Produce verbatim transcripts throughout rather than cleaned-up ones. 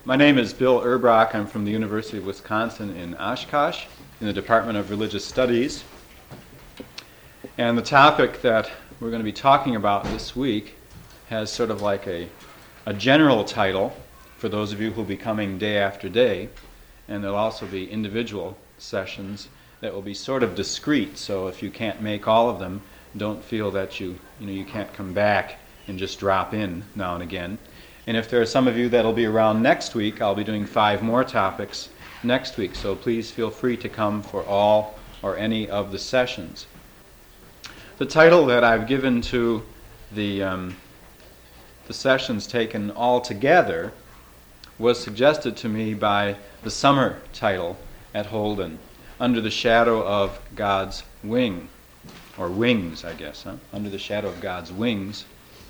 My name is Bill Erbrock. I'm from the University of Wisconsin in Oshkosh in the Department of Religious Studies. And the topic that we're going to be talking about this week has sort of like a, a general title for those of you who will be coming day after day, and there'll also be individual sessions that will be sort of discrete, so if you can't make all of them, don't feel that you, you know, you can't come back and just drop in now and again. And if there are some of you that'll be around next week, I'll be doing five more topics next week, so please feel free to come for all or any of the sessions. The title that I've given to the, um, the sessions taken all together was suggested to me by the summer title at Holden, Under the Shadow of God's Wing, or Wings, I guess, huh? Under the Shadow of God's Wings.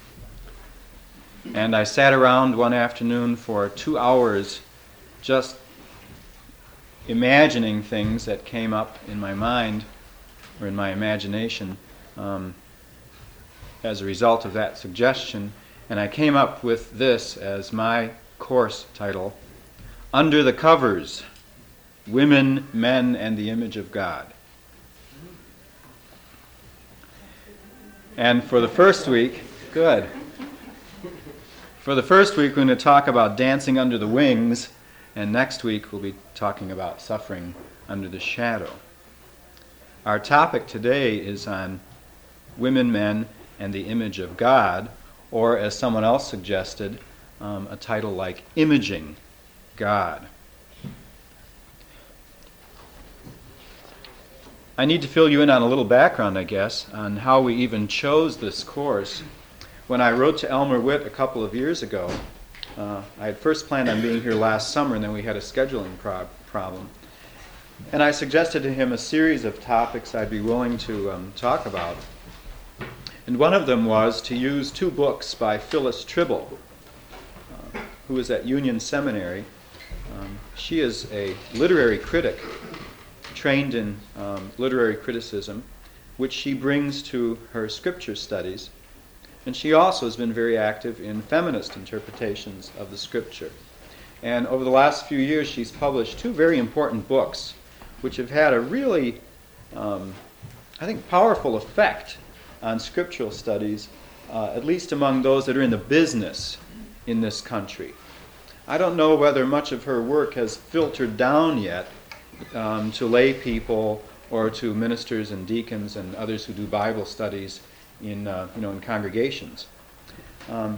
And I sat around one afternoon for two hours just imagining things that came up in my mind or in my imagination um, as a result of that suggestion. And I came up with this as my course title, Under the Covers, Women, Men, and the Image of God. And for the first week, good. For the first week, we're going to talk about dancing under the wings, and next week we'll be talking about suffering under the shadow. Our topic today is on women, men, and the image of God, or as someone else suggested, um, a title like Imaging God. I need to fill you in on a little background, I guess, on how we even chose this course. When I wrote to Elmer Witt a couple of years ago, uh, I had first planned on being here last summer, and then we had a scheduling pro- problem. And I suggested to him a series of topics I'd be willing to um, talk about. And one of them was to use two books by Phyllis Tribble, uh, who is at Union Seminary. Um, she is a literary critic, trained in um, literary criticism, which she brings to her scripture studies. And she also has been very active in feminist interpretations of the scripture. And over the last few years, she's published two very important books, which have had a really, um, I think, powerful effect on scriptural studies, uh, at least among those that are in the business in this country. I don't know whether much of her work has filtered down yet um, to lay people or to ministers and deacons and others who do Bible studies in uh, you know in congregations. Um,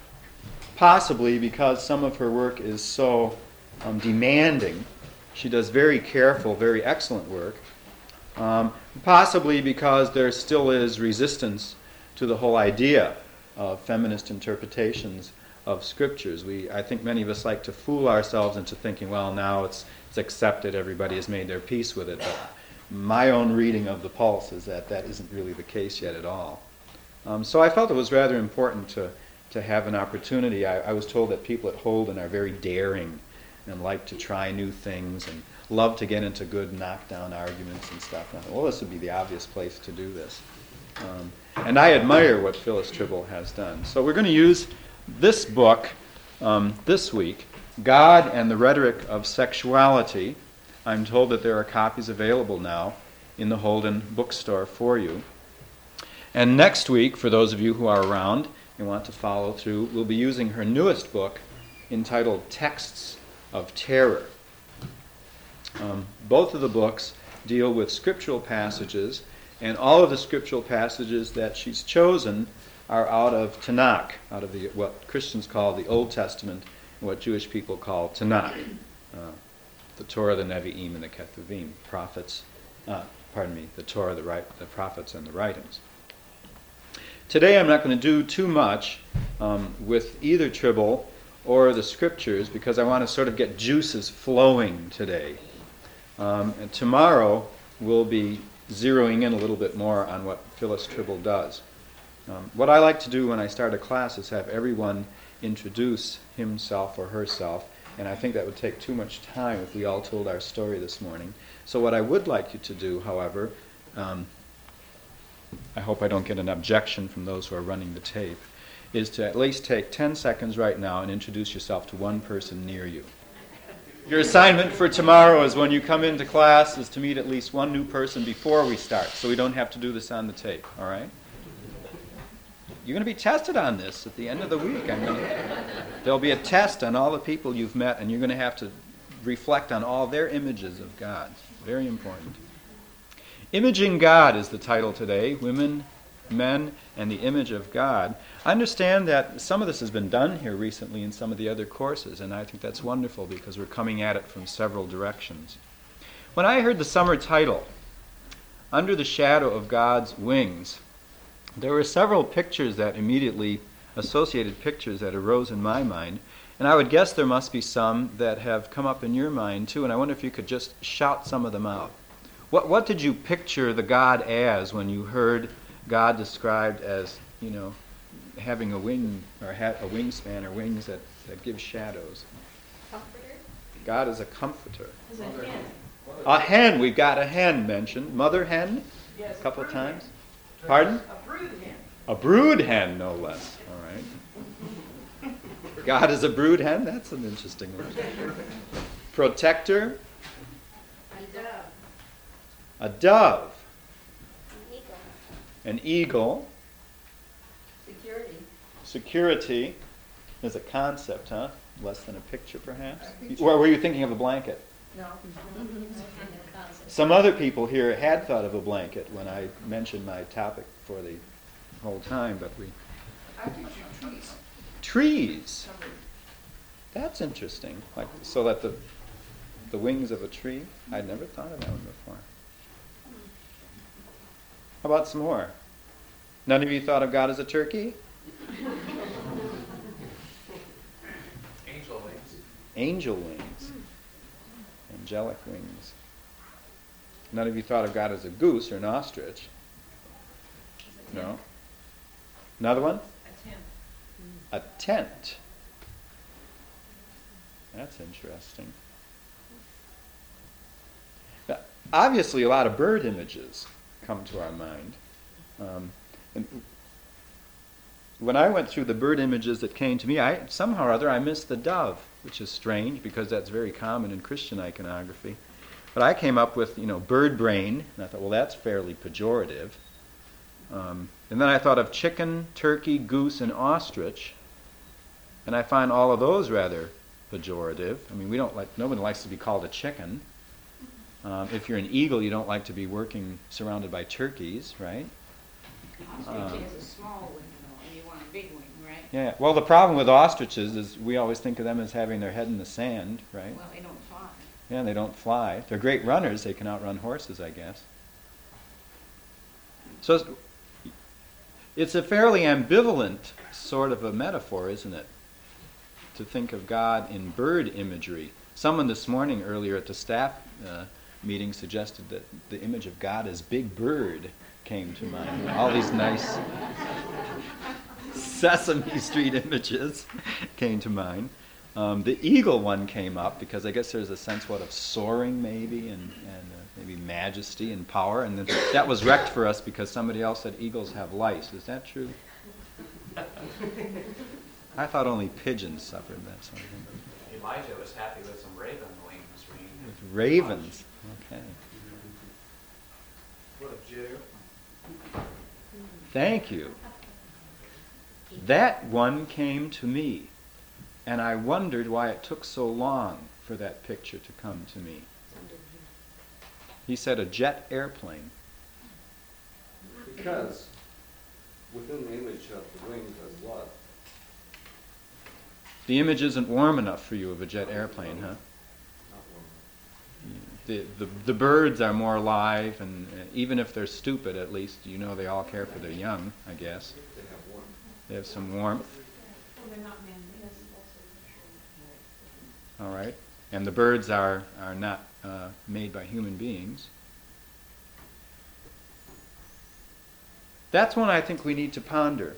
possibly because some of her work is so um, demanding. She does very careful, very excellent work. Um, possibly because there still is resistance to the whole idea of feminist interpretations of scriptures. We, I think many of us like to fool ourselves into thinking, well, now it's, it's accepted, everybody has made their peace with it. But my own reading of the pulse is that that isn't really the case yet at all. Um, so I felt it was rather important to, to have an opportunity. I, I was told that people at Holden are very daring and like to try new things and love to get into good knockdown arguments and stuff. And I thought, well, this would be the obvious place to do this. Um, and I admire what Phyllis Tribble has done. So we're going to use this book um, this week, God and the Rhetoric of Sexuality. I'm told that there are copies available now in the Holden bookstore for you. And next week, for those of you who are around and want to follow through, we'll be using her newest book entitled Texts of Terror. Um, both of the books deal with scriptural passages, and all of the scriptural passages that she's chosen are out of Tanakh, out of the what Christians call the Old Testament, and what Jewish people call Tanakh, uh, the Torah, the Nevi'im, and the Ketuvim, prophets. Uh, pardon me, the Torah, the, right, the prophets, and the writings. Today I'm not going to do too much um, with either Tribble or the scriptures because I want to sort of get juices flowing today. Um, and tomorrow we'll be zeroing in a little bit more on what Phyllis Tribble does. Um, what I like to do when I start a class is have everyone introduce himself or herself, and I think that would take too much time if we all told our story this morning. So what I would like you to do, however, um, I hope I don't get an objection from those who are running the tape, is to at least take ten seconds right now and introduce yourself to one person near you. Your assignment for tomorrow is when you come into class is to meet at least one new person before we start, so we don't have to do this on the tape, all right? You're going to be tested on this at the end of the week. I'm going to, there'll be a test on all the people you've met, and you're going to have to reflect on all their images of God. Very important. Imaging God is the title today. Women, men, and the image of God. I understand that some of this has been done here recently in some of the other courses, and I think that's wonderful because we're coming at it from several directions. When I heard the summer title, Under the Shadow of God's Wings, there were several pictures that immediately, associated pictures that arose in my mind, and I would guess there must be some that have come up in your mind too, and I wonder if you could just shout some of them out. What what did you picture the God as when you heard God described as, you know, having a wing or ha- a wingspan or wings that, that give shadows? Comforter? God is a comforter. Is a hen? A hen, we've got a hen mentioned. Mother hen, Yes, a couple of brood times. hen. Pardon? A brood hen. A brood hen, no less. All right. God is a brood hen? That's an interesting one. Protector, A dove. a dove, An eagle. an eagle, Security. security is a concept, huh? Less than a picture, perhaps? Or were you thinking of a blanket? No. Some other people here had thought of a blanket when I mentioned my topic for the whole time, but we... I picture trees. Trees. Covered. That's interesting. Like, so that the the wings of a tree? I'd never thought of that one before. How about some more? None of you thought of God as a turkey? Angel wings. Angel wings. Angelic wings. None of you thought of God as a goose or an ostrich? No? Another one? A tent. A tent. That's interesting. Now, obviously, a lot of bird images come to our mind. Um, and when I went through the bird images that came to me, I somehow or other I missed the dove, which is strange because that's very common in Christian iconography. But I came up with, you know, bird brain, and I thought, well, that's fairly pejorative. Um, and then I thought of chicken, turkey, goose, and ostrich, and I find all of those rather pejorative. I mean, we don't like, nobody likes to be called a chicken. Um, if you're an eagle, you don't like to be working surrounded by turkeys, right? Ostrich has a small wing, though, and you want a big wing, right? Yeah. Well, the problem with ostriches is we always think of them as having their head in the sand, right? Well, they don't fly. Yeah, they don't fly. They're great runners. They can outrun horses, I guess. So it's, it's a fairly ambivalent sort of a metaphor, isn't it? To think of God in bird imagery. Someone this morning earlier at the staff uh, meeting suggested that the image of God as Big Bird came to mind. All these nice Sesame Street images came to mind. Um, the eagle one came up because I guess there's a sense, what, of soaring maybe, and, and uh, maybe majesty and power. And then that was wrecked for us because somebody else said eagles have lice. Is that true? I thought only pigeons suffered that sort of thing. Elijah was happy with some raven wings. With ravens. Okay. What a Jew. Thank you. That one came to me, and I wondered why it took so long for that picture to come to me. He said a jet airplane. Because within the image of the wings is what? The image isn't warm enough for you of a jet airplane, huh? Not warm. The, the, the birds are more alive, and uh, even if they're stupid, at least you know they all care for their young, I guess. They have warmth. They have some warmth. Well, they're not man-made. All right. And the birds are, are not uh, made by human beings. That's one I think we need to ponder.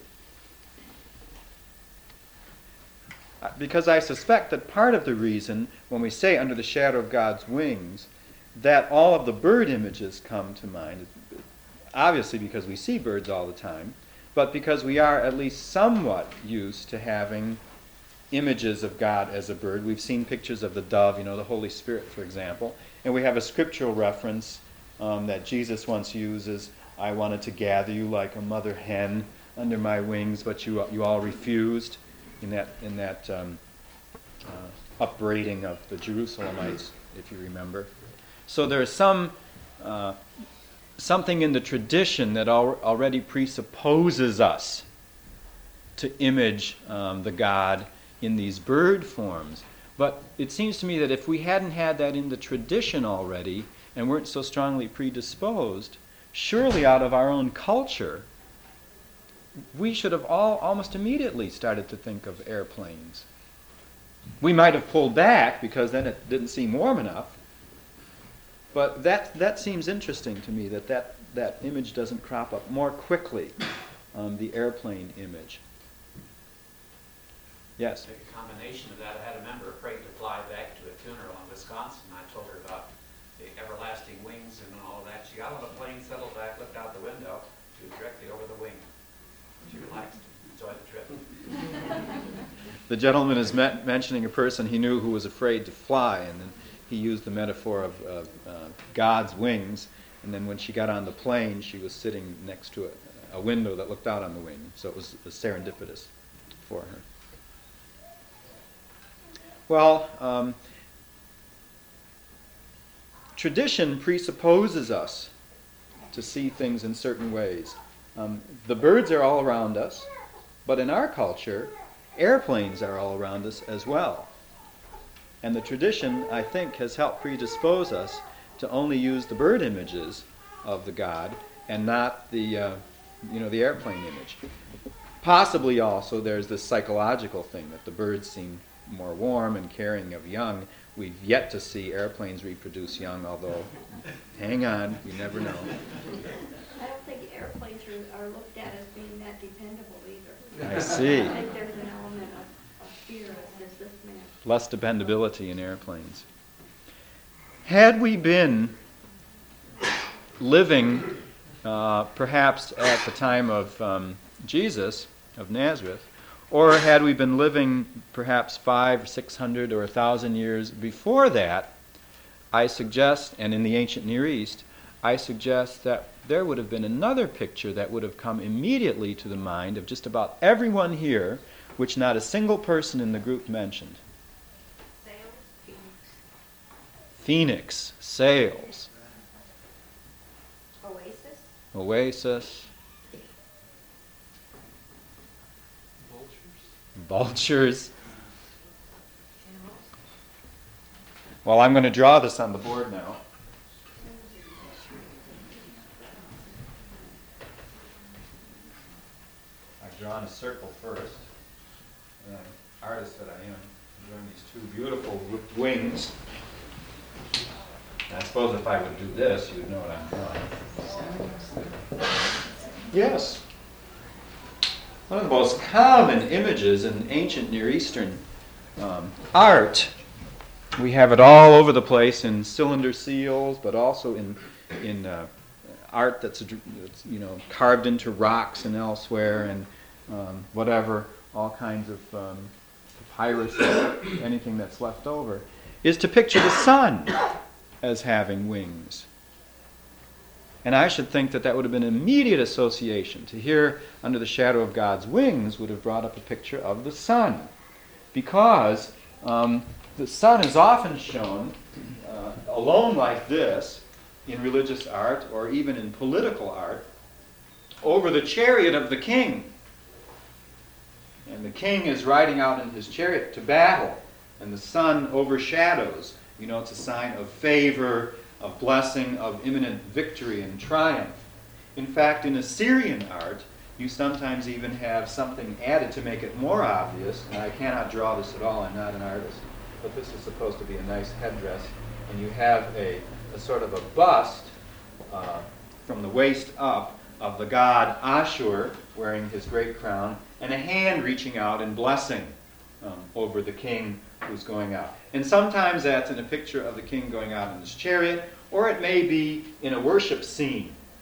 Uh, Because I suspect that part of the reason, when we say under the shadow of God's wings, that all of the bird images come to mind, obviously because we see birds all the time, but because we are at least somewhat used to having images of God as a bird. We've seen pictures of the dove, you know, the Holy Spirit, for example. And we have a scriptural reference um, that Jesus once uses, I wanted to gather you like a mother hen under my wings, but you you all refused, in that, in that um, uh, upbraiding of the Jerusalemites, if you remember. So there's some uh, something in the tradition that al- already presupposes us to image um, the God in these bird forms. But it seems to me that if we hadn't had that in the tradition already and weren't so strongly predisposed, surely out of our own culture, we should have all almost immediately started to think of airplanes. We might have pulled back because then it didn't seem warm enough. But that that seems interesting to me, that that, that image doesn't crop up more quickly, um, the airplane image. Yes? A combination of that, I had a member afraid to fly back to a funeral in Wisconsin. I told her about the everlasting wings and all of that. She got on the plane, settled back, looked out the window. She was directly over the wing. She relaxed, enjoyed the trip. The gentleman is me- mentioning a person he knew who was afraid to fly, and then he used the metaphor of uh, uh, God's wings, and then when she got on the plane, she was sitting next to a, a window that looked out on the wing, so it was serendipitous for her. Well, um, tradition presupposes us to see things in certain ways. Um, the birds are all around us, but in our culture, airplanes are all around us as well. And the tradition, I think, has helped predispose us to only use the bird images of the God and not the, uh, you know, the airplane image. Possibly also there's this psychological thing that the birds seem more warm and caring of young. We've yet to see airplanes reproduce young, although, hang on, you never know. I don't think airplanes are, are looked at as being that dependable either. I see. I think there's an element of, of fear, as this man. Less dependability in airplanes. Had we been living uh, perhaps at the time of um, Jesus, of Nazareth, or had we been living perhaps five, six hundred, or a thousand years before that, I suggest, and in the ancient Near East, I suggest that there would have been another picture that would have come immediately to the mind of just about everyone here, which not a single person in the group mentioned. Sails, Phoenix, Phoenix, sails, Oasis, oasis, Vultures? vultures. Well, I'm going to draw this on the board now. I've drawn a circle first. And I'm an artist that I am. I'm drawing these two beautiful w- wings. And I suppose if I would do this, you would know what I'm drawing. Yes. One of the most common images in ancient Near Eastern um, art. We have it all over the place in cylinder seals, but also in in uh, art that's, that's you know carved into rocks and elsewhere, and um, whatever, all kinds of um, papyrus, anything that's left over, is to picture the sun as having wings. And I should think that that would have been an immediate association. To hear under the shadow of God's wings would have brought up a picture of the sun, because um, the sun is often shown uh, alone like this in religious art or even in political art over the chariot of the king. And the king is riding out in his chariot to battle, and the sun overshadows. You know, it's a sign of favor, of blessing, of imminent victory and triumph. In fact, in Assyrian art, you sometimes even have something added to make it more obvious. And I cannot draw this at all, I'm not an artist. But this is supposed to be a nice headdress. And you have a, a sort of a bust uh, from the waist up of the god Ashur wearing his great crown, and a hand reaching out and blessing um, over the king who's going out. And sometimes that's in a picture of the king going out in his chariot, or it may be in a worship scene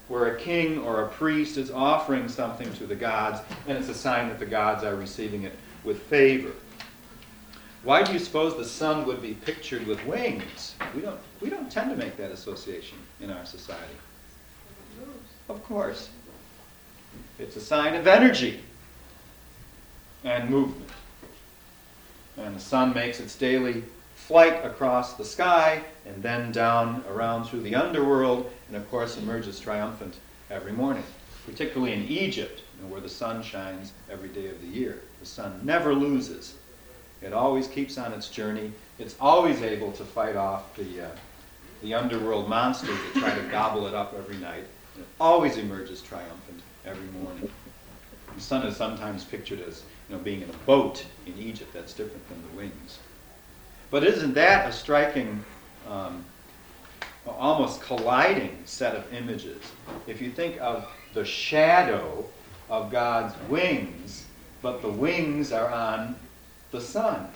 where a king or a priest is offering something to the gods, and it's a sign that the gods are receiving it with favor. Why do you suppose the sun would be pictured with wings? We don't, we don't tend to make that association in our society. Of course. It's a sign of energy and movement. And the sun makes its daily flight across the sky and then down around through the underworld, and of course emerges triumphant every morning, particularly in Egypt, you know, where the sun shines every day of the year. The sun never loses. It always keeps on its journey. It's always able to fight off the, uh, the underworld monsters that try to gobble it up every night. And it always emerges triumphant every morning. The sun is sometimes pictured as, you know, being in a boat in Egypt. That's different than the wings. But isn't that a striking, um, almost colliding set of images? If you think of the shadow of God's wings, but the wings are on the sun.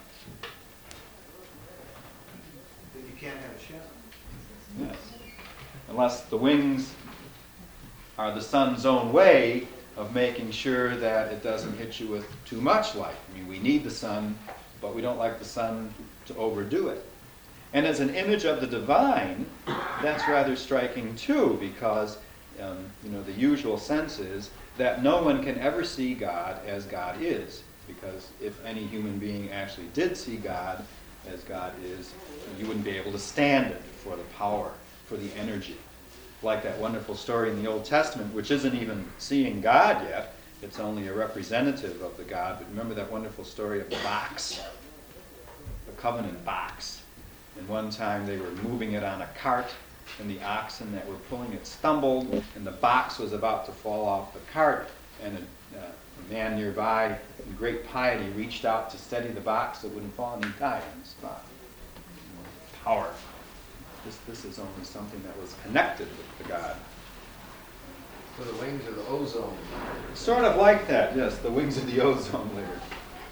Then you can't have a shadow. Yes. Unless the wings are the sun's own way of making sure that it doesn't hit you with too much light. I mean, we need the sun, but we don't like the sun to overdo it. And as an image of the divine, that's rather striking too, because um, you know, the usual sense is that no one can ever see God as God is. Because if any human being actually did see God as God is, you wouldn't be able to stand it for the power, for the energy. Like that wonderful story in the Old Testament, which isn't even seeing God yet. It's only a representative of the God. But remember that wonderful story of the box, the covenant box. And one time they were moving it on a cart, and the oxen that were pulling it stumbled, and the box was about to fall off the cart, and a, uh, a man nearby, in great piety, reached out to steady the box so it wouldn't fall, and he died on the spot. Power. This, this is only something that was connected with the God. So the wings are the ozone. Sort of like that, yes, the wings of the ozone layer.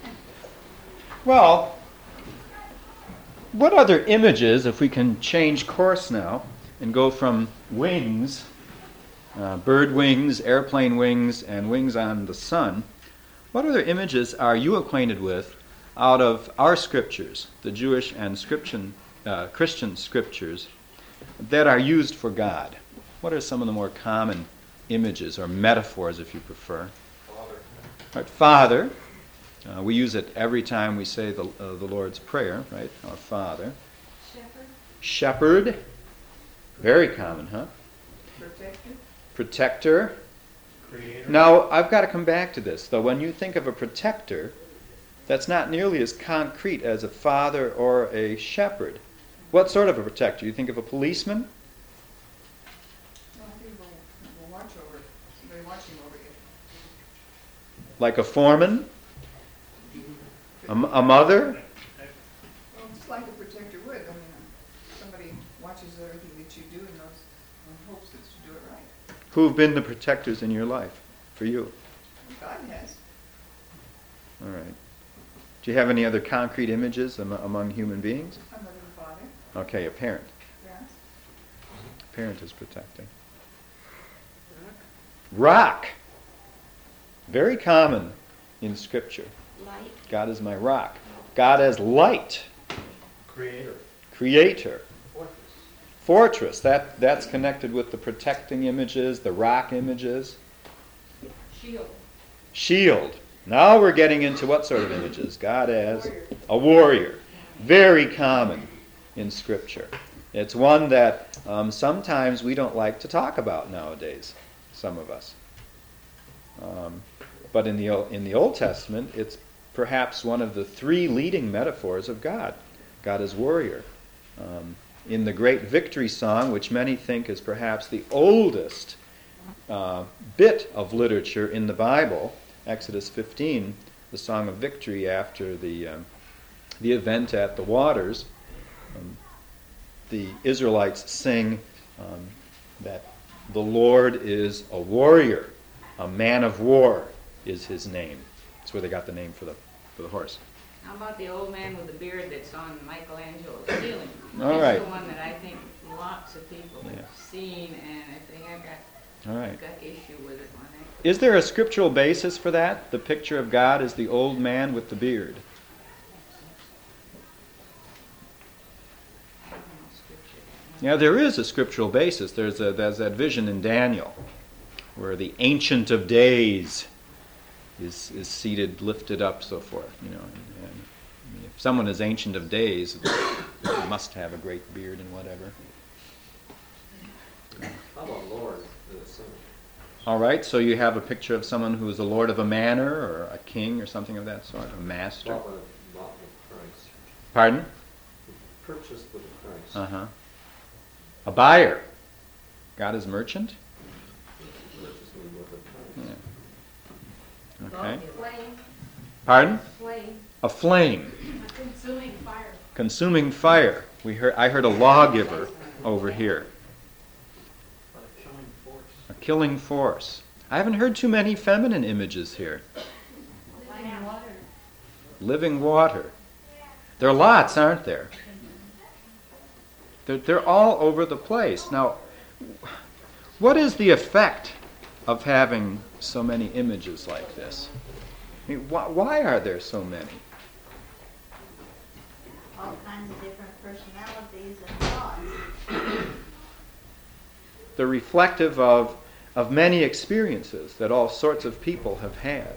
Well, what other images, if we can change course now and go from wings, uh, bird wings, airplane wings, and wings on the sun, what other images are you acquainted with out of our scriptures, the Jewish and scription, uh, Christian scriptures, that are used for God? What are some of the more common images, or metaphors if you prefer? Father. All right, Father. Uh, we use it every time we say the, uh, the Lord's Prayer, right? Our Father. Shepherd, Shepherd. Very common, huh? Protector. Protector. Creator. Now, I've got to come back to this, though. When you think of a protector, that's not nearly as concrete as a father or a shepherd. What sort of a protector? You think of a policeman? Well, people will watch over, somebody watching over you. Like a foreman? A, m- a mother? Well, just like a protector would, I mean, uh, somebody watches everything that you do and knows, and hopes that you do it right. Who've been the protectors in your life for you? God has. All right. Do you have any other concrete images am- among human beings? A mother and father, Okay, a parent. parents. A parent is protecting. Rock. Very common in Scripture. light, God is my rock. God as light. Creator. Creator. Fortress. Fortress. That, that's connected with the protecting images, the rock images. Shield. Shield. Now we're getting into what sort of images? God as Warrior. a warrior. Very common in Scripture. It's one that um, sometimes we don't like to talk about nowadays, some of us. Um, but in the, in the Old Testament, it's perhaps one of the three leading metaphors of God. God as warrior. Um, in the great victory song, which many think is perhaps the oldest uh, bit of literature in the Bible, Exodus fifteen, the song of victory after the um, the event at the waters, um, the Israelites sing um, that the Lord is a warrior, a man of war is his name. That's where they got the name for the for the horse. How about the old man with the beard that's on Michelangelo's ceiling? All right. That's the one that I think lots of people Yeah. have seen, and if they have got All right. I've got issue with it when I, Is there a scriptural basis for that? The picture of God is the old man with the beard. I don't know scripture. Yeah, there is a scriptural basis. There's a there's that vision in Daniel where the Ancient of Days is is seated, lifted up, so forth. You know, and, and I mean, if someone is Ancient of Days, they must have a great beard and whatever. How about Lord, the Son? All right, so you have a picture of someone who is a lord of a manor or a king or something of that sort, a master. Bought with, bought with Christ. Pardon? Purchased with Christ. Uh-huh. A buyer. God is merchant? Purchased me with Christ. Yeah. Okay. Flame, Pardon? flame. A flame. A consuming fire. Consuming fire. We heard. I heard a lawgiver over here. A killing force. I haven't heard too many feminine images here. Living water. Living water. There are lots, aren't there? They're, they're all over the place. Now, what is the effect of having so many images like this? I mean, why, why are there so many? All kinds of different personalities and thoughts. They're reflective of, of many experiences that all sorts of people have had.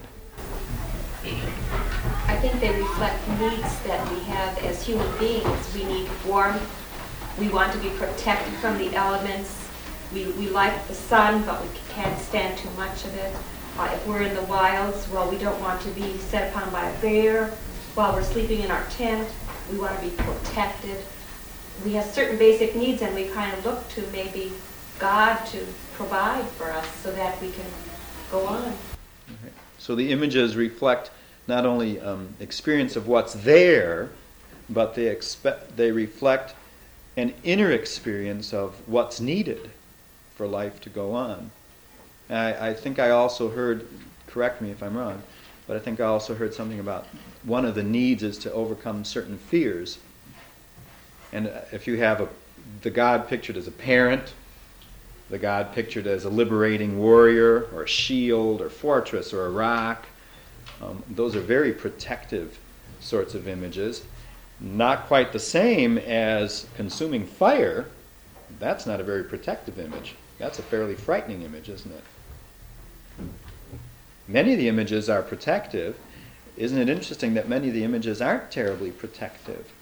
I think they reflect needs that we have as human beings. We need warmth. We want to be protected from the elements. We, we like the sun, but we can't stand too much of it. Uh, if we're in the wilds, well, we don't want to be set upon by a bear. While we're sleeping in our tent, we want to be protected. We have certain basic needs, and we kind of look to maybe God to provide for us so that we can go on. So the images reflect not only um, experience of what's there, but they expect they reflect an inner experience of what's needed for life to go on. And I, I think I also heard, correct me if I'm wrong, but I think I also heard something about one of the needs is to overcome certain fears. And if you have a, the God pictured as a parent, the God pictured as a liberating warrior, or a shield, or fortress, or a rock, um, those are very protective sorts of images. Not quite the same as consuming fire. That's not a very protective image. That's a fairly frightening image, isn't it? Many of the images are protective. Isn't it interesting that many of the images aren't terribly protective?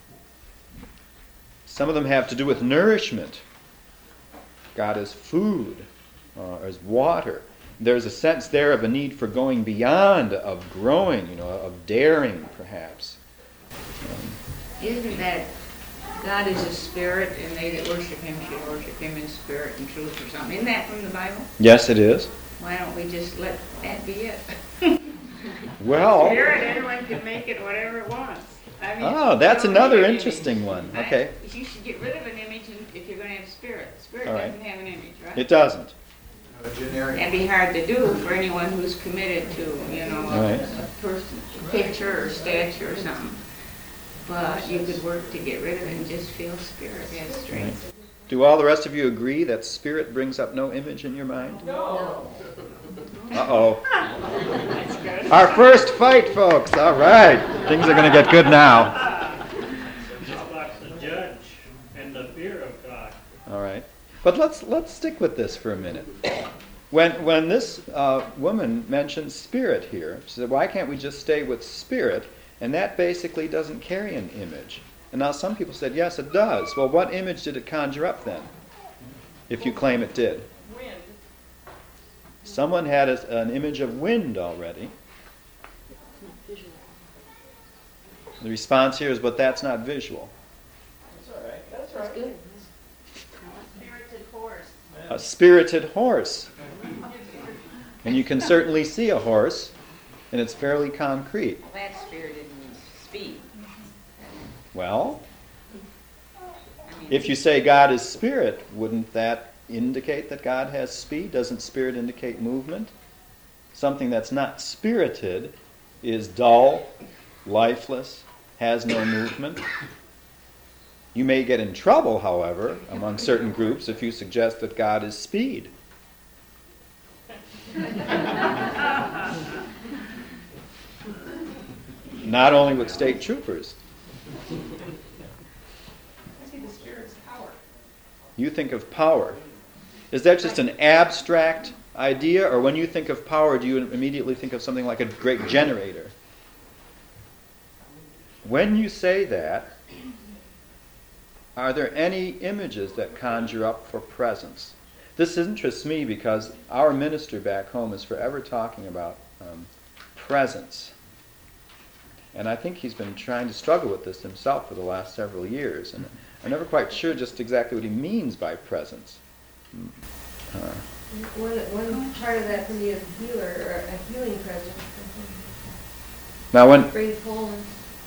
Some of them have to do with nourishment. God as food, uh, as water. There's a sense there of a need for going beyond, of growing, you know, of daring, perhaps. Um, Isn't that God is a spirit and they that worship him should worship him in spirit and truth or something? Isn't that from the Bible? yes, it is. Why don't we just let that be it? Well, Spirit, everyone can make it whatever it wants. I mean, oh, that's you don't another need an interesting image. one. Right? Okay. You should get rid of an image if you're going to have spirit. Spirit All right. doesn't have an image, right? It doesn't. A generic. It'd be hard to do for anyone who's committed to, you know, a, Right. a person, picture or statue or something. But you could work to get rid of it and just feel spirit has strength. Do all the rest of you agree that spirit brings up no image in your mind? No. Uh-oh. That's good. Our first fight, folks. All right. Things are going to get good now. Just like the judge and the fear of God. All right. But let's let's stick with this for a minute. When when this uh, woman mentions spirit here, she said, why can't we just stay with spirit? And that basically doesn't carry an image. And now some people said, yes, it does. Well, what image did it conjure up then, if you claim it did? Wind. Someone had a, an image of wind already. The response here is, but that's not visual. That's all right. That's That's good. Spirited horse. A spirited horse. And you can certainly see a horse, and it's fairly concrete. Well, that spirited means speed. Well, I mean, if you say God is spirit, wouldn't that indicate that God has speed? Doesn't spirit indicate movement? Something that's not spirited is dull, lifeless, has no movement. You may get in trouble, however, among certain groups if you suggest that God is speed. Not only with state troopers. I see the Spirit's power. You think of power. Is that just an abstract idea, or when you think of power, do you immediately think of something like a great generator? When you say that, are there any images that conjure up for presence? This interests me because our minister back home is forever talking about um, presence. And I think he's been trying to struggle with this himself for the last several years. And I'm never quite sure just exactly what he means by presence. Uh, One, one part of that for me is a healer, or a healing presence. now, when Bring wholeness.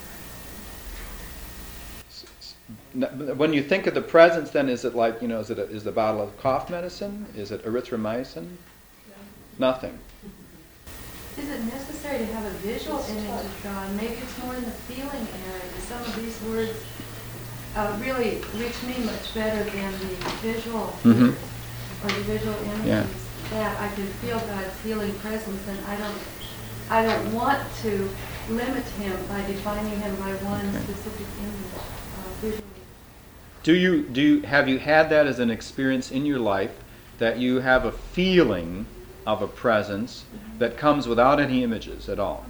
when you think of the presence, then is it like, you know, is it a, is the bottle of cough medicine? Is it erythromycin? Nothing. Is it necessary to have a visual image of God? Maybe it's more in the feeling area. Some of these words uh, really reach me much better than the visual Mm-hmm. or the visual images. Yeah. That I can feel God's healing presence, and I don't, I don't want to limit Him by defining Him by one Okay. specific image uh, visually. Do you do you, have you had that as an experience in your life, that you have a feeling of a presence that comes without any images at all?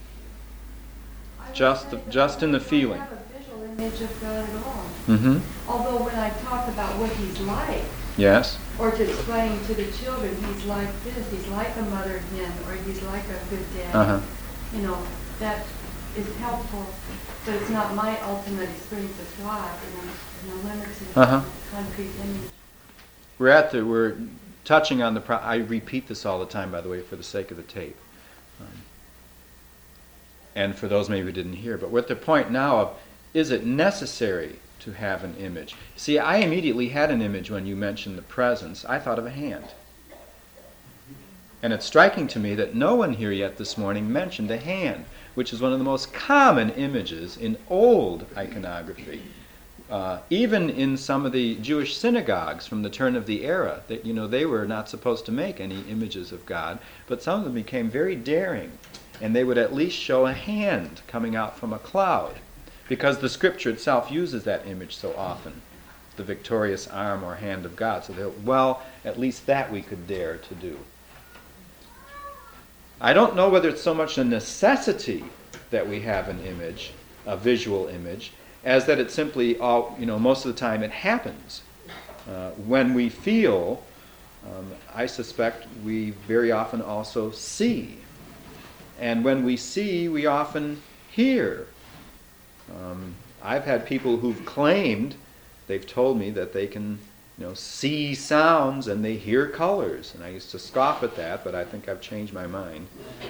I would Just say the- that just in the I don't feeling. have a visual image of God at all. Mm-hmm. Although when I talk about what He's like, Yes. or to explain to the children, He's like this, He's like a mother hen, or He's like a good dad. Uh-huh. You know, that is helpful, but it's not my ultimate experience of God in a, in a limited, Uh-huh. concrete image. We're at the we're touching on the. Pro- I repeat this all the time, by the way, for the sake of the tape, um, and for those maybe who didn't hear. But we're at the point now of: is it necessary to have an image? See, I immediately had an image when you mentioned the presence. I thought of a hand, and it's striking to me that no one here yet this morning mentioned a hand, which is one of the most common images in old iconography. Uh, even in some of the Jewish synagogues from the turn of the era, that, you know, they were not supposed to make any images of God, but some of them became very daring, and they would at least show a hand coming out from a cloud, because the Scripture itself uses that image so often, the victorious arm or hand of God. So, they'll, well, at least that we could dare to do. I don't know whether it's so much a necessity that we have an image, a visual image, as that it simply, all, you know, most of the time it happens. Uh, when we feel, um, I suspect we very often also see. And when we see, we often hear. Um, I've had people who've claimed, they've told me that they can, you know, see sounds and they hear colors. And I used to scoff at that, but I think I've changed my mind.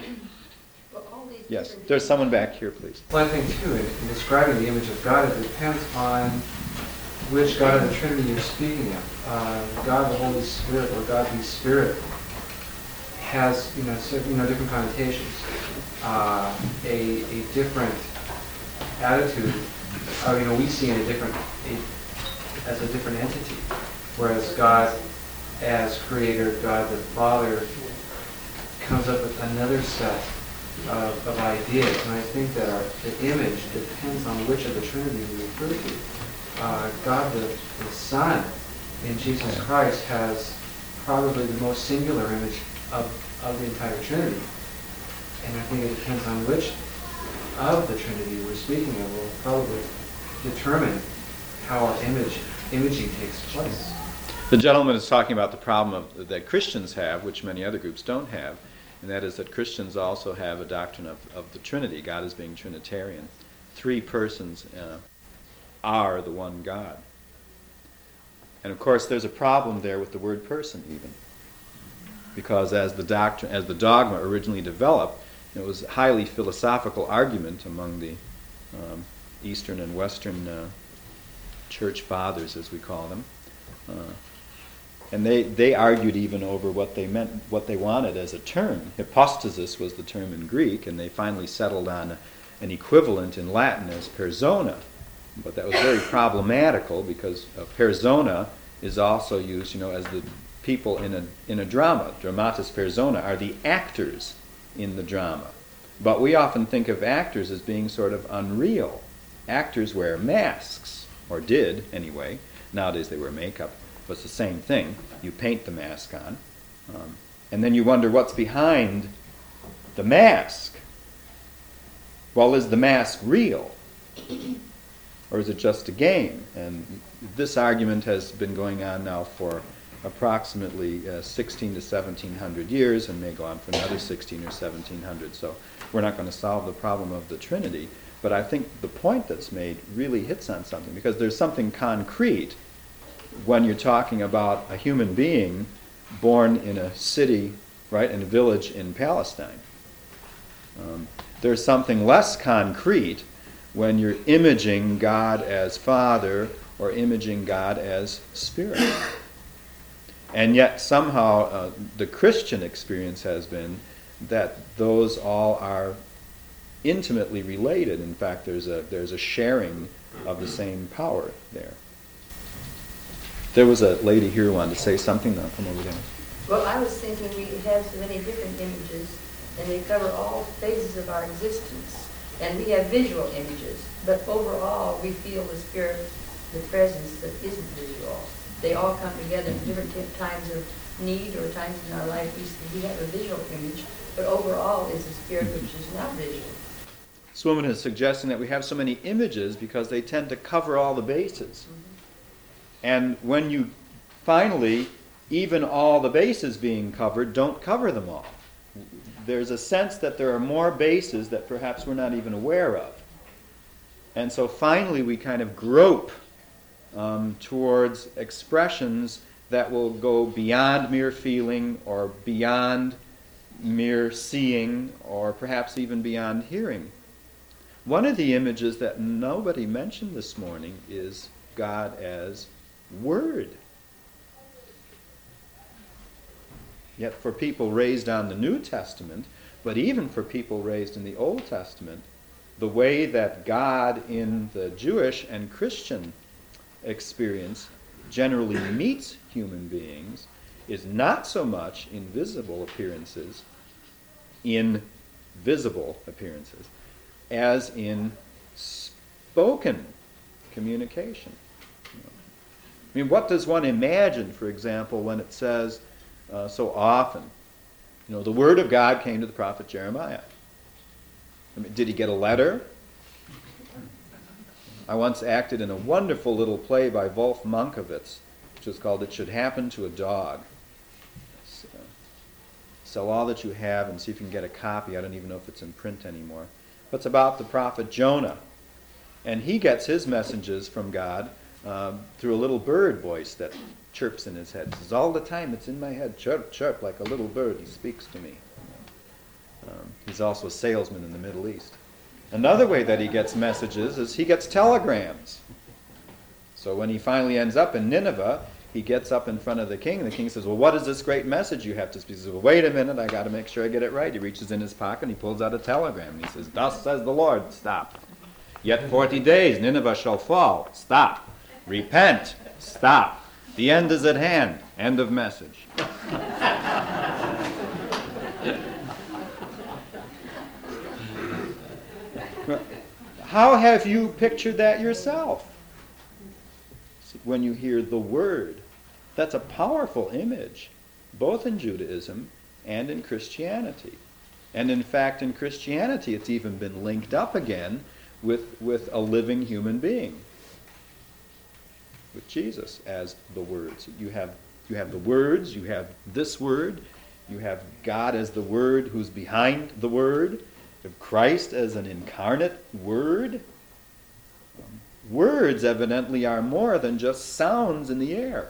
Yes, there's someone back here, please. Well, I think, too, in, in describing the image of God, it depends on which God of the Trinity you're speaking of. Uh, God the Holy Spirit, or God the Spirit, has, you know, so, you know different connotations. Uh, a, a different attitude, uh, you know, we see in a different, a, as a different entity. Whereas God, as Creator, God the Father, comes up with another set Of, of ideas, and I think that our, the image depends on which of the Trinity we refer to. Uh, God the, the Son in Jesus Christ has probably the most singular image of, of the entire Trinity, and I think it depends on which of the Trinity we're speaking of will probably determine how our image imaging takes place. The gentleman is talking about the problem of, that Christians have, which many other groups don't have, and that is that Christians also have a doctrine of, of the Trinity, God as being Trinitarian. Three persons uh, are the one God. And of course there's a problem there with the word person even. Because as the doctrine, as the dogma originally developed, it was a highly philosophical argument among the um, Eastern and Western uh, church fathers, as we call them. Uh, And they, they argued even over what they meant, what they wanted as a term. Hypostasis was the term in Greek, and they finally settled on a, an equivalent in Latin as persona. But that was very problematical because uh, persona is also used, you know, as the people in a, in a drama. Dramatis persona are the actors in the drama. But we often think of actors as being sort of unreal. Actors wear masks, or did anyway. Nowadays they wear makeup, but it's the same thing. You paint the mask on, um, and then you wonder what's behind the mask. Well, is the mask real? Or is it just a game? And this argument has been going on now for approximately uh, sixteen to seventeen hundred years, and may go on for another sixteen or seventeen hundred. So we're not going to solve the problem of the Trinity. But I think the point that's made really hits on something, because there's something concrete when you're talking about a human being born in a city, right, in a village in Palestine. Um, there's something less concrete when you're imaging God as Father or imaging God as Spirit. And yet somehow uh, the Christian experience has been that those all are intimately related. In fact, there's a there's a sharing of the same power there. There was a lady here who wanted to say something. Now come over there. Well, I was thinking we have so many different images, and they cover all phases of our existence. And we have visual images, but overall we feel the spirit, the presence that isn't visual. They all come together in different t- times of need or times in our life. We, we have a visual image, but overall it's a spirit which is not visual. This woman is suggesting that we have so many images because they tend to cover all the bases. Mm-hmm. And when you finally, even all the bases being covered, don't cover them all. There's a sense that there are more bases that perhaps we're not even aware of. And so finally we kind of grope um, towards expressions that will go beyond mere feeling or beyond mere seeing or perhaps even beyond hearing. One of the images that nobody mentioned this morning is God as Word. Yet for people raised on the New Testament, but even for people raised in the Old Testament, the way that God in the Jewish and Christian experience generally meets human beings is not so much in visible appearances, in visible appearances, as in spoken communication. I mean, what does one imagine, for example, when it says uh, so often, you know, the word of God came to the prophet Jeremiah? I mean, did he get a letter? I once acted in a wonderful little play by Wolf Mankiewicz, which was called It Should Happen to a Dog. So, sell all that you have and see if you can get a copy. I don't even know if it's in print anymore. But it's about the prophet Jonah. And he gets his messages from God um, through a little bird voice that chirps in his head. He says, all the time it's in my head, chirp, chirp, like a little bird. He speaks to me. Um, he's also a salesman in the Middle East. Another way that he gets messages is he gets telegrams. So when he finally ends up in Nineveh, he gets up in front of the king, and the king says, well, what is this great message you have to speak? He says, well, wait a minute, I got to make sure I get it right. He reaches in his pocket, and he pulls out a telegram, and he says, thus says the Lord, stop. Yet forty days, Nineveh shall fall, stop. Repent, stop. The end is at hand, end of message. How have you pictured that yourself? When you hear the word, that's a powerful image, both in Judaism and in Christianity. And in fact, in Christianity, it's even been linked up again with, with a living human being, with Jesus as the Word. So you have, you have the words, you have this Word, you have God as the Word who's behind the Word, you have Christ as an incarnate Word. Um, words evidently are more than just sounds in the air.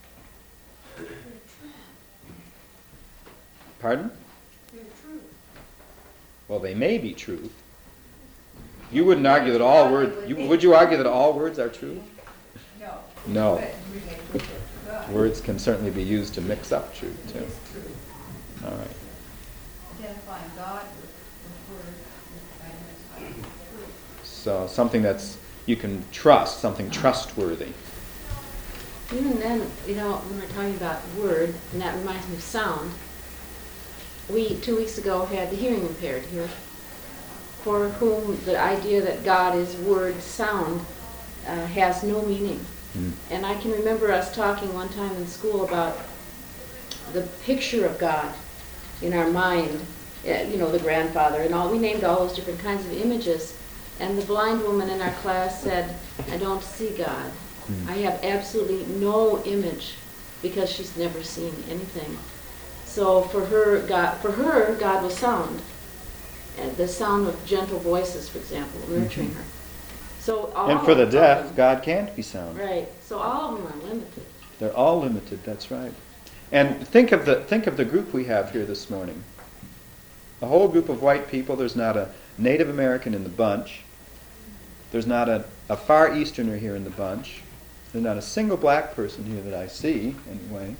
Pardon? They're truth. Well, they may be truth. You wouldn't argue that all words, you, would you argue that all words are truth? No. No. But we make truth of God. Words can certainly be used to mix up truth, too. It's truth. All right. Identifying God with the word is identifying truth. So something that's you can trust, something trustworthy. Even then, you know, when we're talking about word, and that reminds me of sound, we, two weeks ago, had the hearing impaired here, for whom the idea that God is word sound uh, has no meaning. Mm. And I can remember us talking one time in school about the picture of God in our mind, uh, you know, the grandfather and all. We named all those different kinds of images. And the blind woman in our class said, I don't see God. Mm. I have absolutely no image, because she's never seen anything. So for her, God, for her, God was sound. And the sound of gentle voices, for example, nurturing her. So all And for the of deaf, them- God can't be sound. Right. So all of them are limited. They're all limited, that's right. And think of the think of the group we have here this morning. A whole group of white people. There's not a Native American in the bunch. There's not a, a Far Easterner here in the bunch. There's not a single black person here that I see, anyway.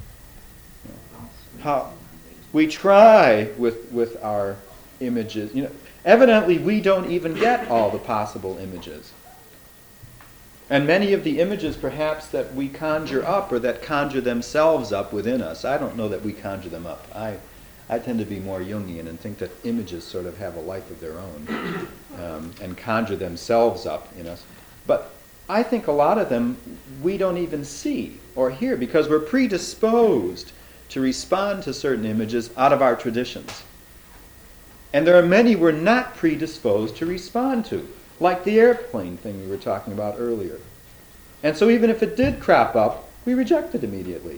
How we try with with our images. You know, evidently we don't even get all the possible images. And many of the images perhaps that we conjure up, or that conjure themselves up within us, I don't know that we conjure them up. I I tend to be more Jungian and think that images sort of have a life of their own um, and conjure themselves up in us. But I think a lot of them we don't even see or hear, because we're predisposed to respond to certain images out of our traditions. And there are many we're not predisposed to respond to, like the airplane thing we were talking about earlier. And so even if it did crop up, we reject it immediately.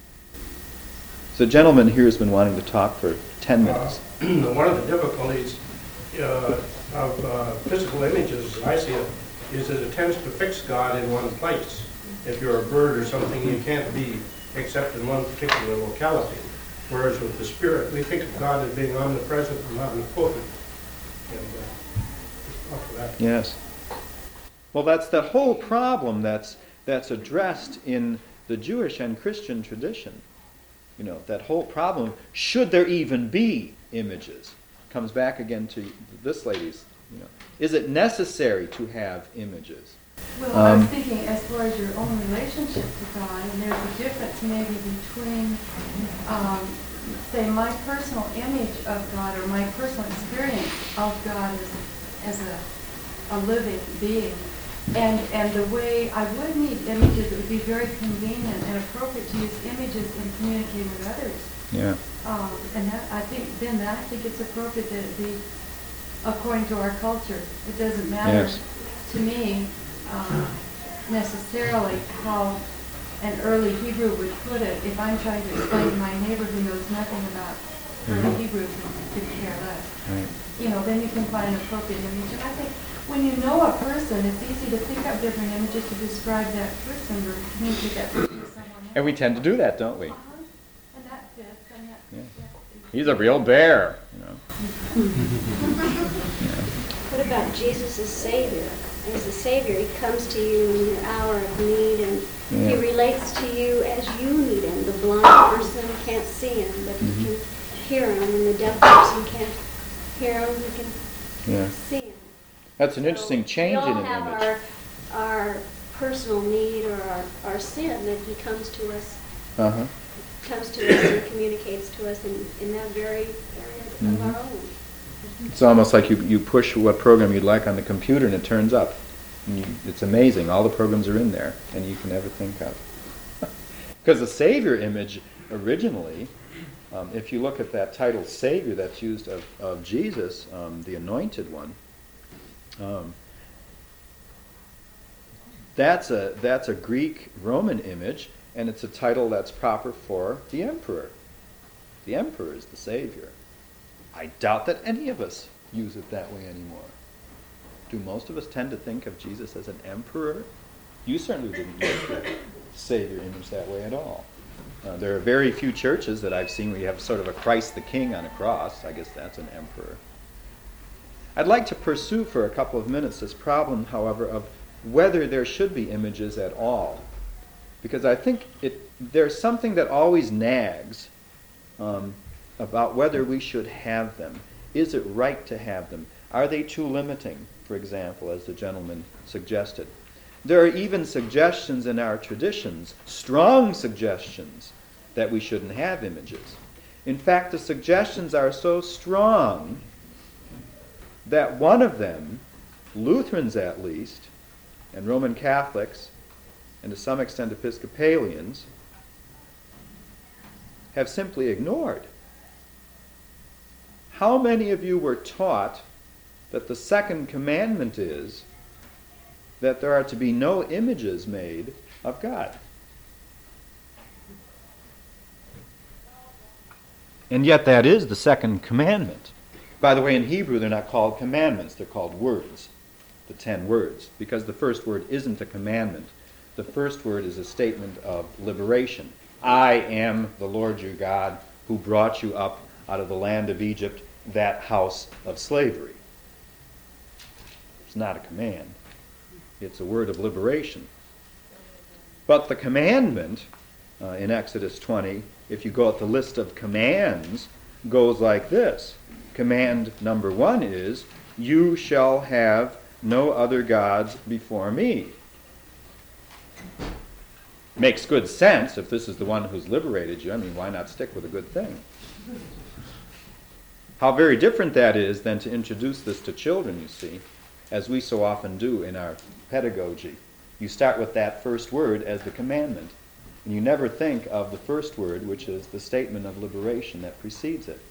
So a gentleman here has been wanting to talk for ten minutes. Uh, one of the difficulties uh, of uh, physical images, as I see it, is that it tends to fix God in one place. If you're a bird or something, you can't be except in one particular locality. Whereas with the Spirit, we think of God as being omnipresent and omnipotent. And, uh, off of that. Yes. Well, that's the whole problem that's that's addressed in the Jewish and Christian tradition. You know, that whole problem, should there even be images, comes back again to this lady's, you know, is it necessary to have images? Well, I was Um, thinking as far as your own relationship to God, and there's a difference maybe between, um, say, my personal image of God, or my personal experience of God as, as a, a living being, and, and the way I would need images. It would be very convenient and appropriate to use images in communicating with others. Yeah. Um, and that, I think, then that, I think it's appropriate that it be according to our culture. It doesn't matter Yes. to me uh, necessarily how an early Hebrew would put it. If I'm trying to explain to my neighbor who knows nothing about early Mhm. Hebrew, who could care less, Right. you know, then you can find an appropriate image. And I think when you know a person, it's easy to think up different images to describe that person or communicate that person to someone else. And we tend to do that, don't we? Uh-huh. And that fits. And that, Yeah. yeah. He's a real bear, you know. What about Jesus as Savior? As a Savior, He comes to you in your hour of need, and He Yeah. relates to you as you need Him. The blind person can't see Him, but he Mhm. can hear Him, and the deaf person can't hear Him, he can Yeah. see Him. That's an interesting change we in all an have image. our, our personal need or our, our sin that He comes to us, Uh-huh. comes to us and communicates to us in, in that very area of Mhm. our own. It's almost like you, you push what program you'd like on the computer and it turns up. And you, it's amazing. All the programs are in there and you can never think of. Because the Savior image originally, um, if you look at that title Savior that's used of, of Jesus, um, the anointed one, um, that's a that's a Greek Roman image, and it's a title that's proper for the emperor. The emperor is the Savior. I doubt that any of us use it that way anymore. Do most of us tend to think of Jesus as an emperor? You certainly didn't use the Savior image that way at all. Uh, there are very few churches that I've seen where you have sort of a Christ the King on a cross. I guess that's an emperor. I'd like to pursue for a couple of minutes this problem, however, of whether there should be images at all. Because I think it there's something that always nags um, about whether we should have them. Is it right to have them? Are they too limiting, for example, as the gentleman suggested? There are even suggestions in our traditions, strong suggestions, that we shouldn't have images. In fact, the suggestions are so strong that one of them, Lutherans at least, and Roman Catholics, and to some extent Episcopalians, have simply ignored. How many of you were taught that the second commandment is that there are to be no images made of God? And yet that is the second commandment. By the way, in Hebrew they're not called commandments, they're called words, the ten words, because the first word isn't a commandment. The first word is a statement of liberation. I am the Lord your God who brought you up out of the land of Egypt, that house of slavery. It's not a command. It's a word of liberation. But the commandment uh, in Exodus twenty, if you go at the list of commands, goes like this. Command number one is, you shall have no other gods before me. Makes good sense if this is the one who's liberated you. I mean, why not stick with a good thing? How very different that is than to introduce this to children, you see, as we so often do in our pedagogy. You start with that first word as the commandment, and you never think of the first word, which is the statement of liberation that precedes it.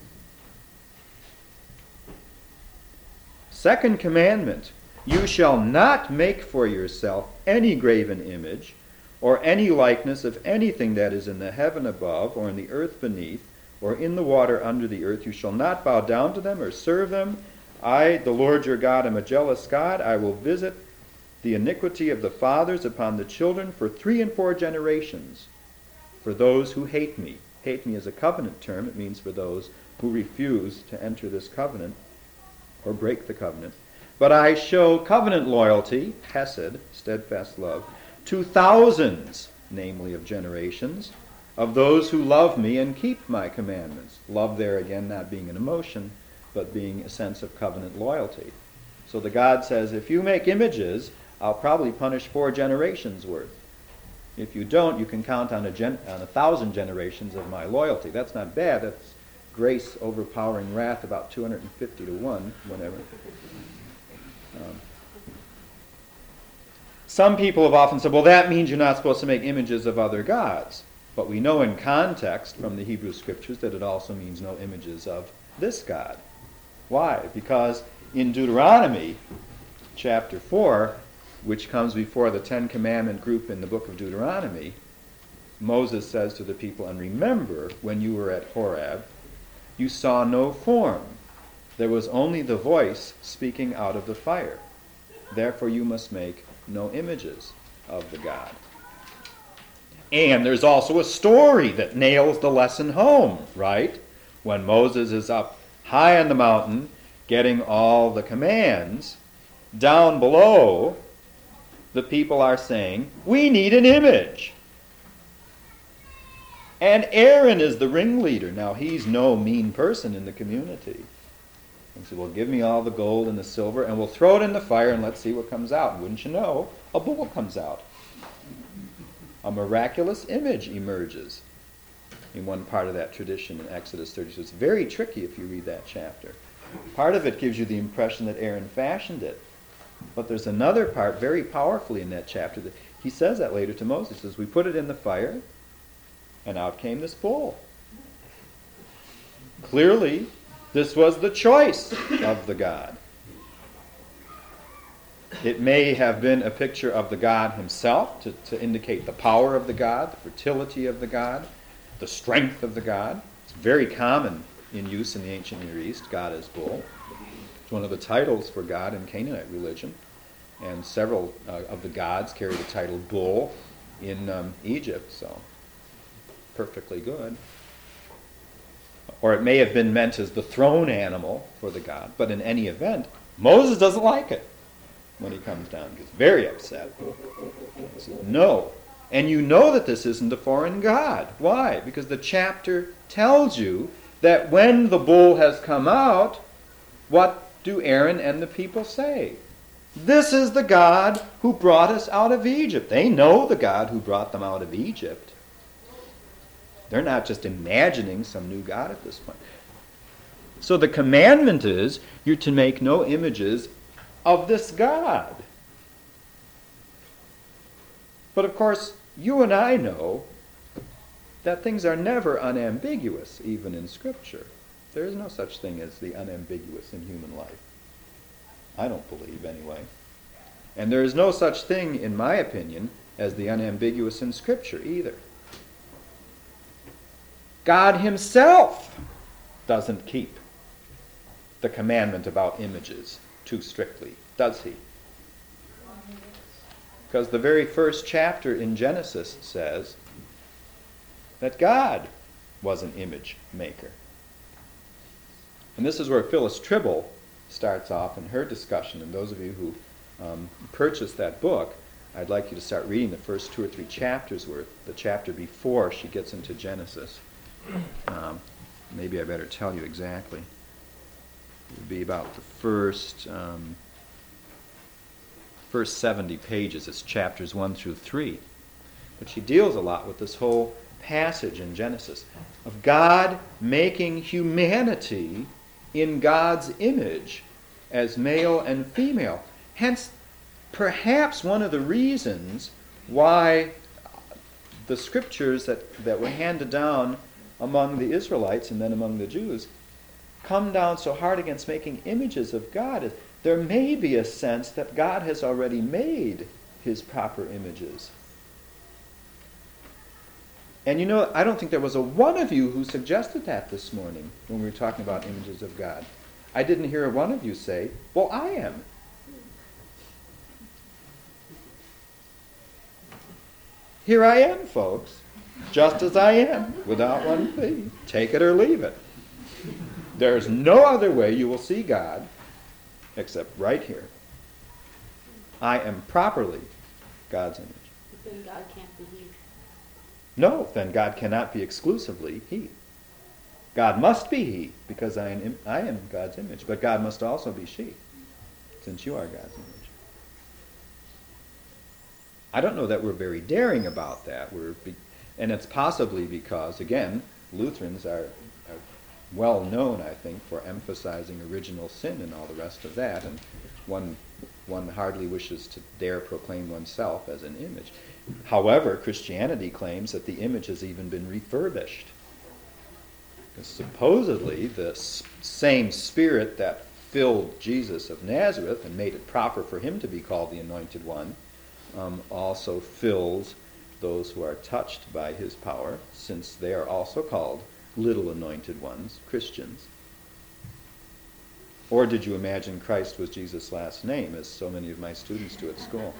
Second commandment, you shall not make for yourself any graven image or any likeness of anything that is in the heaven above or in the earth beneath or in the water under the earth. You shall not bow down to them or serve them. I, the Lord your God, am a jealous God. I will visit the iniquity of the fathers upon the children for three and four generations, for those who hate me. Hate me is a covenant term. It means for those who refuse to enter this covenant or break the covenant. But I show covenant loyalty, hesed, steadfast love, to thousands, namely of generations, of those who love me and keep my commandments. Love there again not being an emotion, but being a sense of covenant loyalty. So the God says, if you make images, I'll probably punish four generations worth. If you don't, you can count on a, gen- on a thousand generations of my loyalty. That's not bad. That's grace overpowering wrath about two hundred fifty to one, whenever. Um, some people have often said, well, that means you're not supposed to make images of other gods. But we know in context from the Hebrew Scriptures that it also means no images of this God. Why? Because in Deuteronomy chapter four, which comes before the Ten Commandment group in the book of Deuteronomy, Moses says to the people, and remember when you were at Horeb, you saw no form. There was only the voice speaking out of the fire. Therefore you must make no images of the God. And there's also a story that nails the lesson home, right? When Moses is up high on the mountain getting all the commands, down below the people are saying, we need an image. And Aaron is the ringleader. Now, he's no mean person in the community. And so, well, give me all the gold and the silver, and we'll throw it in the fire, and let's see what comes out. And wouldn't you know, a bull comes out. A miraculous image emerges in one part of that tradition in Exodus thirty. So it's very tricky if you read that chapter. Part of it gives you the impression that Aaron fashioned it. But there's another part very powerfully in that chapter that he says that later to Moses. He says, we put it in the fire, and out came this bull. Clearly, this was the choice of the God. It may have been a picture of the God himself to, to indicate the power of the God, the fertility of the God, the strength of the God. It's very common in use in the ancient Near East, God as bull. It's one of the titles for God in Canaanite religion. And several uh, of the gods carry the title bull in um, Egypt, so perfectly good. Or it may have been meant as the throne animal for the god, but in any event, Moses doesn't like it when he comes down. He gets very upset. He says, no. And you know that this isn't a foreign god. Why? Because the chapter tells you that when the bull has come out, what do Aaron and the people say? This is the God who brought us out of Egypt. They know the God who brought them out of Egypt. They're not just imagining some new God at this point. So the commandment is, you're to make no images of this God. But of course, you and I know that things are never unambiguous, even in Scripture. There is no such thing as the unambiguous in human life. I don't believe, anyway. And there is no such thing, in my opinion, as the unambiguous in Scripture either. God himself doesn't keep the commandment about images too strictly, does he? Because the very first chapter in Genesis says that God was an image maker. And this is where Phyllis Tribble starts off in her discussion. And those of you who um, purchased that book, I'd like you to start reading the first two or three chapters worth, the chapter before she gets into Genesis. Um, maybe I better tell you exactly. It would be about the first um, first seventy pages. It's chapters one through three. But she deals a lot with this whole passage in Genesis of God making humanity in God's image as male and female. Hence, perhaps one of the reasons why the scriptures that, that were handed down among the Israelites and then among the Jews come down so hard against making images of God is there may be a sense that God has already made his proper images. And you know, I don't think there was a one of you who suggested that this morning when we were talking about images of God. I didn't hear one of you say, well, I am. Here I am, folks, just as I am, without one plea. Take it or leave it. There's no other way you will see God except right here. I am properly God's image. But then God can't be he. No, then God cannot be exclusively he. God must be he, because I am, I am God's image. But God must also be she, since you are God's image. I don't know that we're very daring about that. We're be, and it's possibly because, again, Lutherans are, are well known, I think, for emphasizing original sin and all the rest of that. And one, one hardly wishes to dare proclaim oneself as an image. However, Christianity claims that the image has even been refurbished. Because supposedly the s- same spirit that filled Jesus of Nazareth and made it proper for him to be called the Anointed One um, also fills those who are touched by his power, since they are also called little anointed ones, Christians. Or did you imagine Christ was Jesus' last name, as so many of my students do at school?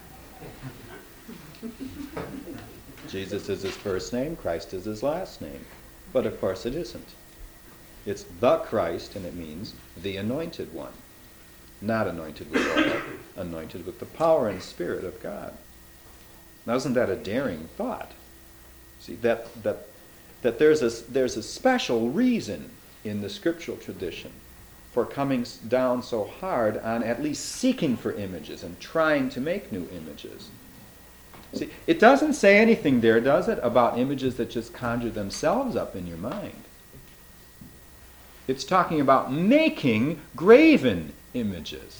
Jesus is his first name, Christ is his last name. But of course it isn't. It's the Christ, and it means the Anointed One. Not anointed with oil, anointed with the power and Spirit of God. Now isn't that a daring thought? See, that that that there's a, there's a special reason in the scriptural tradition for coming down so hard on at least seeking for images and trying to make new images. See, it doesn't say anything there, does it, about images that just conjure themselves up in your mind. It's talking about making graven images.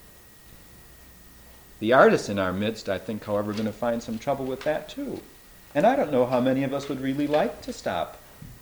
The artists in our midst, I think, however, are going to find some trouble with that too. And I don't know how many of us would really like to stop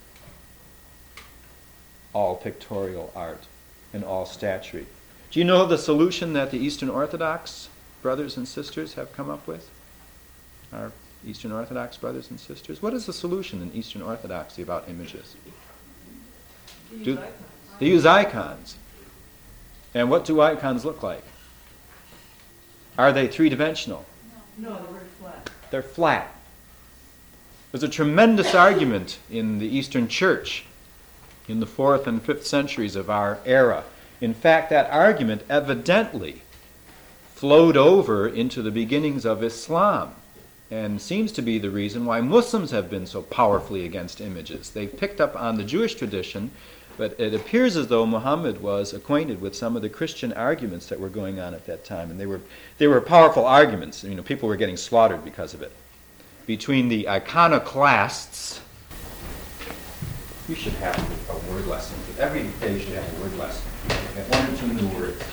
all pictorial art and all statuary. Do you know the solution that the Eastern Orthodox brothers and sisters have come up with? Our Eastern Orthodox brothers and sisters? What is the solution in Eastern Orthodoxy about images? Do, they use icons. And what do icons look like? Are they three-dimensional? No, they're very flat. They're flat. There's a tremendous argument in the Eastern Church in the fourth and fifth centuries of our era. In fact, that argument evidently flowed over into the beginnings of Islam and seems to be the reason why Muslims have been so powerfully against images. They've picked up on the Jewish tradition But it appears as though Muhammad was acquainted with some of the Christian arguments that were going on at that time, and they were they were powerful arguments. You know, people were getting slaughtered because of it. Between the iconoclasts, you should have a word lesson. Every day should have a word lesson. You have one or two new words.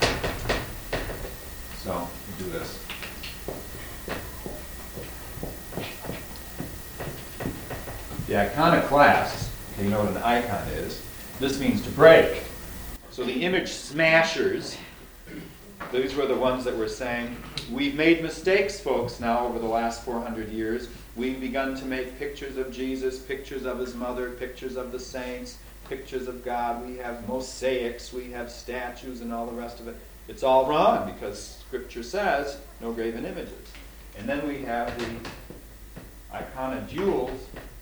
So we'll do this. The iconoclasts, okay, you know what an icon is. This means to break. So the image smashers, these were the ones that were saying, we've made mistakes, folks, now over the last four hundred years. We've begun to make pictures of Jesus, pictures of his mother, pictures of the saints, pictures of God. We have mosaics, we have statues and all the rest of it. It's all wrong because Scripture says no graven images. And then we have the iconodoules.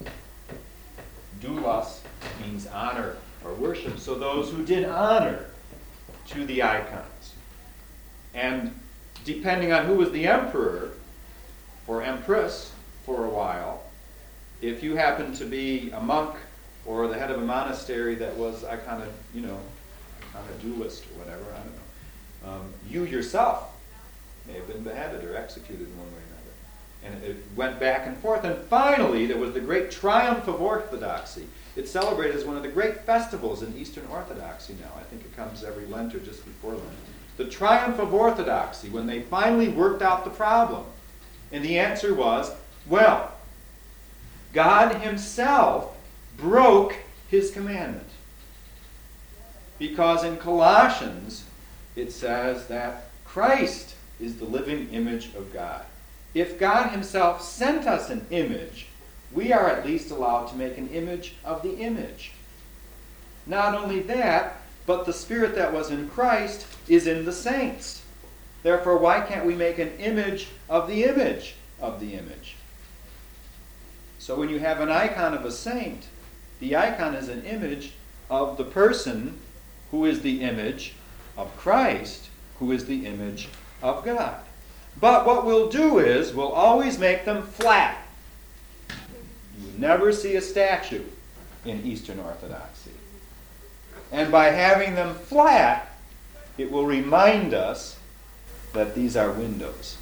Doulos means honor or worship. So those who did honor to the icons. And depending on who was the emperor or empress for a while, if you happened to be a monk or the head of a monastery that was a kind of, you know, kind of duelist or whatever, I don't know, um, you yourself may have been beheaded or executed in one way or another. And it went back and forth. And finally, there was the great triumph of orthodoxy. It's celebrated as one of the great festivals in Eastern Orthodoxy now. I think it comes every Lent or just before Lent. The triumph of orthodoxy, when they finally worked out the problem. And the answer was, well, God himself broke his commandment. Because in Colossians, it says that Christ is the living image of God. If God himself sent us an image, we are at least allowed to make an image of the image. Not only that, but the Spirit that was in Christ is in the saints. Therefore, why can't we make an image of the image of the image? So when you have an icon of a saint, the icon is an image of the person who is the image of Christ, who is the image of God. But what we'll do is we'll always make them flat. You never see a statue in Eastern Orthodoxy. And by having them flat, it will remind us that these are windows.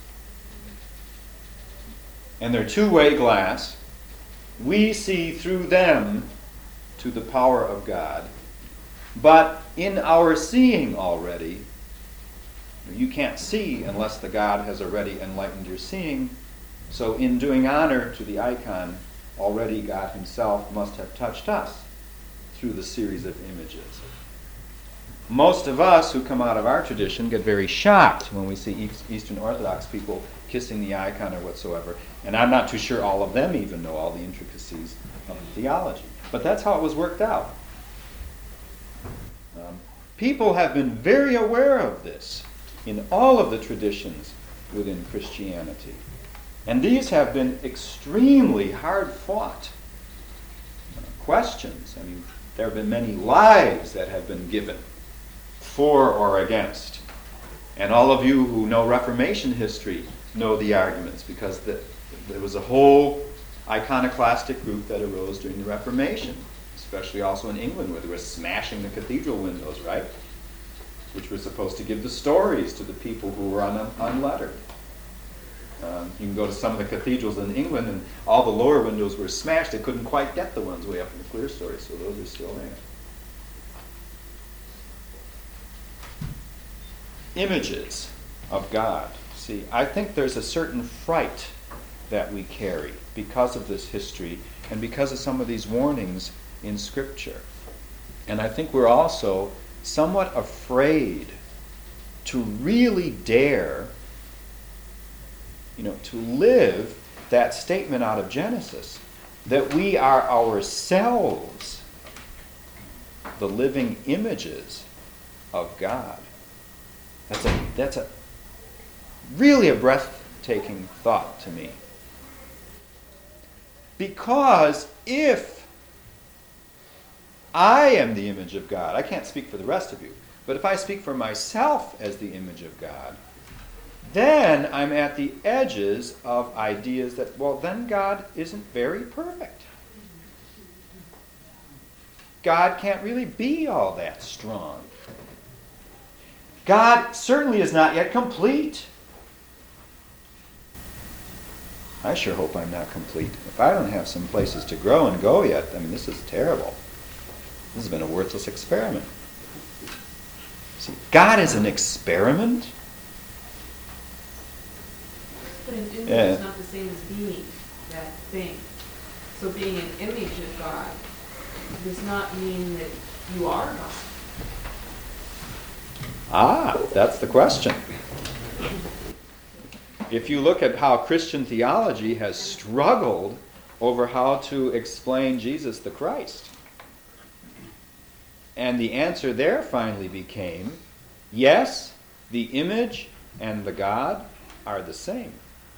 And they're two-way glass. We see through them to the power of God. But in our seeing already, you can't see unless the God has already enlightened your seeing. So in doing honor to the icon, already God himself must have touched us through the series of images. Most of us who come out of our tradition get very shocked when we see Eastern Orthodox people kissing the icon or whatsoever. And I'm not too sure all of them even know all the intricacies of the theology. But that's how it was worked out. Um, people have been very aware of this in all of the traditions within Christianity. And these have been extremely hard-fought questions. I mean, there have been many lives that have been given for or against. And all of you who know Reformation history know the arguments, because the, there was a whole iconoclastic group that arose during the Reformation, especially also in England, where they were smashing the cathedral windows, right? Which were supposed to give the stories to the people who were un- unlettered. Um, you can go to some of the cathedrals in England, and all the lower windows were smashed. They couldn't quite get the ones way up in the clear story, so those are still there. Images of God. See, I think there's a certain fright that we carry because of this history and because of some of these warnings in Scripture. And I think we're also somewhat afraid to really dare, you know, to live that statement out of Genesis, that we are ourselves the living images of God. That's a, that's a really a breathtaking thought to me. Because if I am the image of God, I can't speak for the rest of you, but if I speak for myself as the image of God, then I'm at the edges of ideas that, well, then God isn't very perfect. God can't really be all that strong. God certainly is not yet complete. I sure hope I'm not complete. If I don't have some places to grow and go yet, I mean, this is terrible. This has been a worthless experiment. See, God is an experiment. But an image Yeah. is not the same as being that thing. So being an image of God does not mean that you are God. Ah, that's the question. If you look at how Christian theology has struggled over how to explain Jesus the Christ, and the answer there finally became, yes, the image and the God are the same.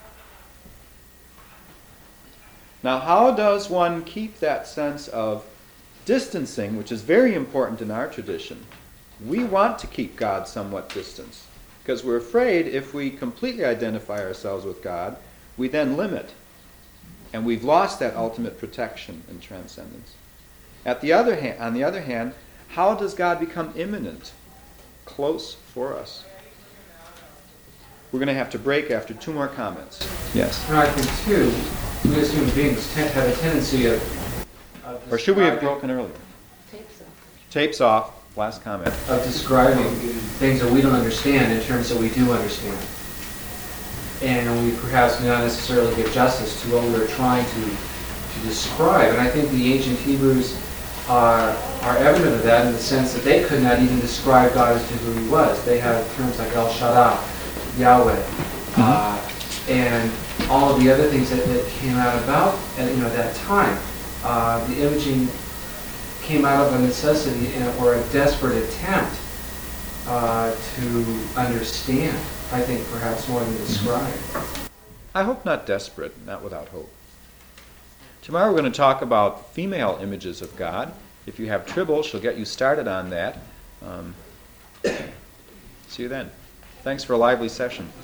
Now, how does one keep that sense of distancing, which is very important in our tradition? We want to keep God somewhat distant, because we're afraid if we completely identify ourselves with God, we then limit, and we've lost that ultimate protection and transcendence. At the other hand, on the other hand, how does God become immanent, close for us? We're going to have to break after two more comments. Yes. And I think, too, we as human beings tend have a tendency of... of Or should we have describing- broken earlier? Tapes off. Tapes off. Last comment. of describing things that we don't understand in terms that we do understand. And we perhaps may not necessarily give justice to what we were trying to, to describe. And I think the ancient Hebrews are, are evident of that in the sense that they could not even describe God as to who he was. They had terms like El Shaddai, Yahweh, uh, and all of the other things that, that came out about at you know, that time. Uh, the imaging came out of a necessity or a desperate attempt uh, to understand, I think perhaps more than describe. I hope not desperate, not without hope. Tomorrow we're going to talk about female images of God. If you have Tribble, she'll get you started on that. Um, see you then. Thanks for a lively session.